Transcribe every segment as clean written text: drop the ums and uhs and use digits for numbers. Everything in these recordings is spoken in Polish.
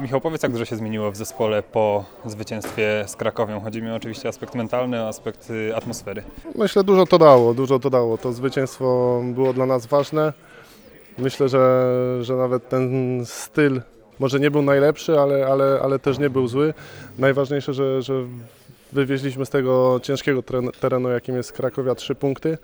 Michał, powiedz, jak dużo się zmieniło w zespole po zwycięstwie z Krakowią? Chodzi mi oczywiście o aspekt mentalny, o aspekt atmosfery. Myślę, dużo to dało. To zwycięstwo było dla nas ważne. Myślę, że nawet ten styl może nie był najlepszy, ale też nie był zły. Najważniejsze, że wywieźliśmy z tego ciężkiego terenu, jakim jest Krakowia, 3 punkty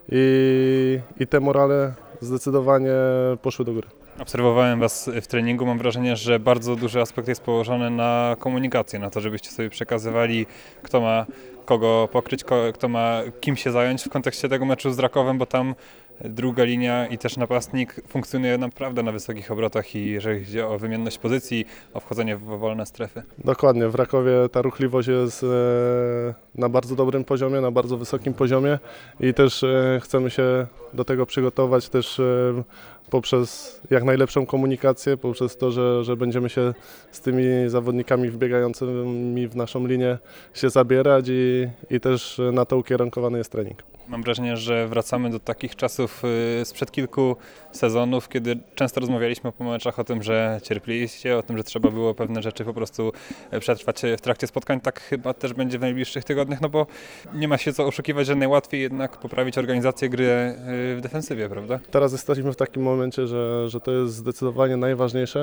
i te morale zdecydowanie poszły do góry. Obserwowałem Was w treningu, mam wrażenie, że bardzo duży aspekt jest położony na komunikację, na to, żebyście sobie przekazywali, kto ma kogo pokryć, kto ma kim się zająć w kontekście tego meczu z Rakowem, bo tam druga linia i też napastnik funkcjonuje naprawdę na wysokich obrotach i jeżeli chodzi o wymienność pozycji, o wchodzenie w wolne strefy. Dokładnie, w Rakowie ta ruchliwość jest na bardzo dobrym poziomie, na bardzo wysokim poziomie i też chcemy się do tego przygotować też poprzez jak najlepszą komunikację, poprzez to, że będziemy się z tymi zawodnikami wbiegającymi w naszą linię się zabierać i też na to ukierunkowany jest trening. Mam wrażenie, że wracamy do takich czasów sprzed kilku sezonów, kiedy często rozmawialiśmy po meczach o tym, że cierpliście, o tym, że trzeba było pewne rzeczy po prostu przetrwać w trakcie spotkań. Tak chyba też będzie w najbliższych tygodniach, no bo nie ma się co oszukiwać, że najłatwiej jednak poprawić organizację gry w defensywie, prawda? Teraz jesteśmy w takim momencie, że to jest zdecydowanie najważniejsze.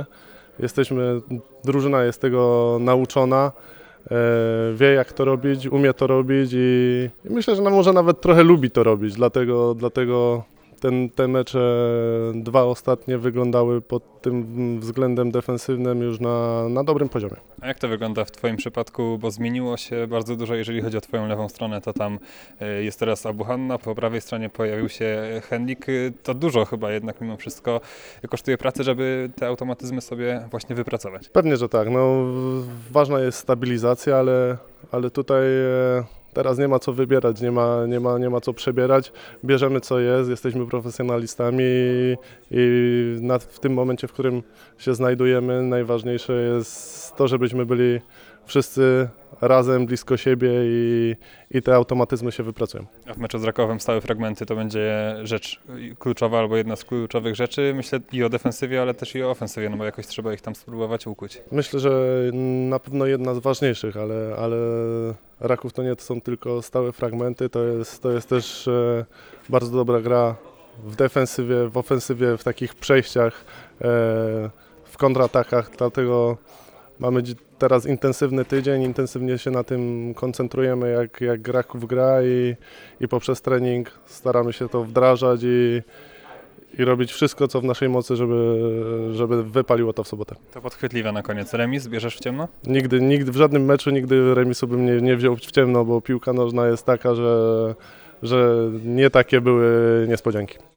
Drużyna jest tego nauczona. Wie, jak to robić, umie to robić i myślę, że może nawet trochę lubi to robić, dlatego te mecze 2 ostatnie wyglądały pod tym względem defensywnym już na dobrym poziomie. A jak to wygląda w Twoim przypadku, bo zmieniło się bardzo dużo, jeżeli chodzi o Twoją lewą stronę, to tam jest teraz Abu Hanna, po prawej stronie pojawił się Henlik, to dużo chyba jednak mimo wszystko kosztuje pracy, żeby te automatyzmy sobie właśnie wypracować. Pewnie, że tak, no, ważna jest stabilizacja, ale tutaj teraz nie ma co wybierać, nie ma co przebierać, bierzemy co jest, jesteśmy profesjonalistami i w tym momencie, w którym się znajdujemy, najważniejsze jest to, żebyśmy byli wszyscy razem, blisko siebie i te automatyzmy się wypracują. A w meczu z Rakowem stałe fragmenty to będzie rzecz kluczowa albo jedna z kluczowych rzeczy, myślę i o defensywie, ale też i o ofensywie, no bo jakoś trzeba ich tam spróbować ukuć. Myślę, że na pewno jedna z ważniejszych, ale Raków to nie są tylko stałe fragmenty, to jest też bardzo dobra gra w defensywie, w ofensywie, w takich przejściach, w kontratakach, dlatego mamy teraz intensywny tydzień, intensywnie się na tym koncentrujemy, jak Raków gra i poprzez trening staramy się to wdrażać i robić wszystko, co w naszej mocy, żeby wypaliło to w sobotę. To podchwytliwe na koniec. Remis bierzesz w ciemno? Nigdy, w żadnym meczu nigdy remisu bym nie wziął w ciemno, bo piłka nożna jest taka, że nie takie były niespodzianki.